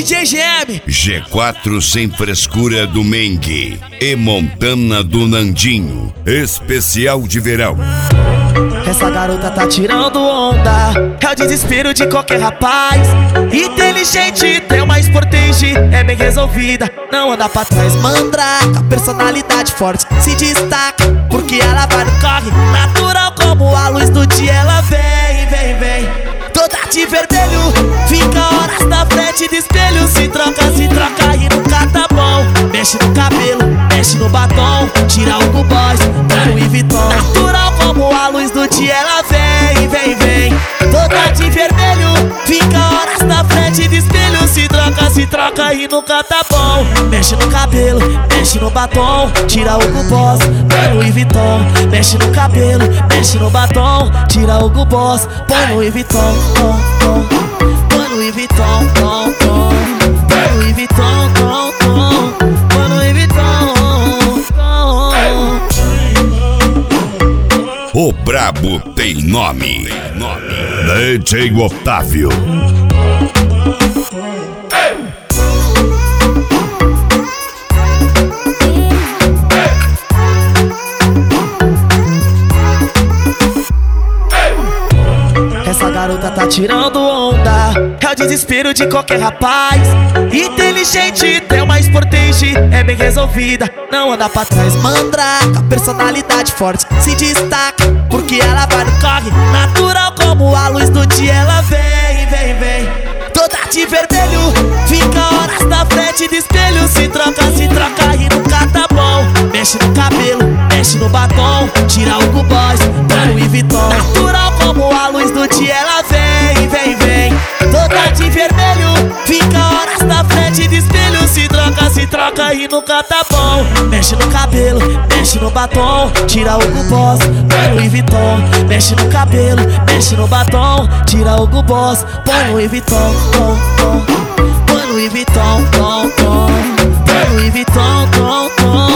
DJ GM. G4 sem frescura do Mengue e Montana do Nandinho, especial de verão. Essa garota tá tirando onda, é o desespero de qualquer rapaz. Inteligente, tem uma sportage, é bem resolvida, não anda pra trás. Mandraca, personalidade forte, se destaca, porque ela vai no corre. Natural como a luz do dia, ela vem, vem, vem. Toda de vermelho, fica horas na frente do espelho. Se troca e nunca tá bom. Mexe no cabelo, mexe no batom, tira o Hugo Boss, tá no Louis Vuitton. Natural como a luz do dia, ela vem, vem, vem. Toda de vermelho, fica horas na frente do espelho. Se troca e nunca tá bom. Mexe no cabelo, mexe no batom, tira o Hugo Boss, põe no Louis Vuitton. Mexe no cabelo, mexe no batom, tira o Hugo Boss, põe no Louis Vuitton, põe no Louis Vuitton, põe no Louis Vuitton, põe no Louis Vuitton. O brabo tem nome. DJ Otávio. Essa garota tá tirando onda, é o desespero de qualquer rapaz. Inteligente, tem uma sportage, é bem resolvida, não anda pra trás. Mandraca, personalidade forte, se destaca, porque ela vai no corre. Natural como a luz do dia, ela vem, vem, vem. Toda de vermelho, fica horas na frente do espelho. Se troca e nunca tá bom. Mexe no cabelo, mexe no batom, tira o Hugo Boss, põe no Louis Vuitton. Natural como a luz do dia, ela vem, vem, vem. Toda de vermelho, fica horas na frente do espelho. Se troca e nunca tá bom. Mexe no cabelo, mexe no batom, tira o Hugo Boss, põe no Louis Vuitton. Mexe no cabelo, mexe no batom, tira o Hugo Boss, põe no Louis Vuitton, põe no Louis Vuitton, põe no Louis Vuitton,